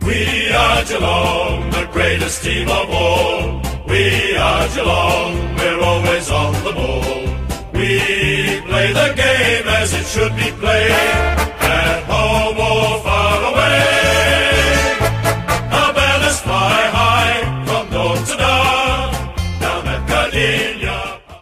We are Geelong, the greatest team of all. We are Geelong, we're always on the ball. We play the game as it should be played.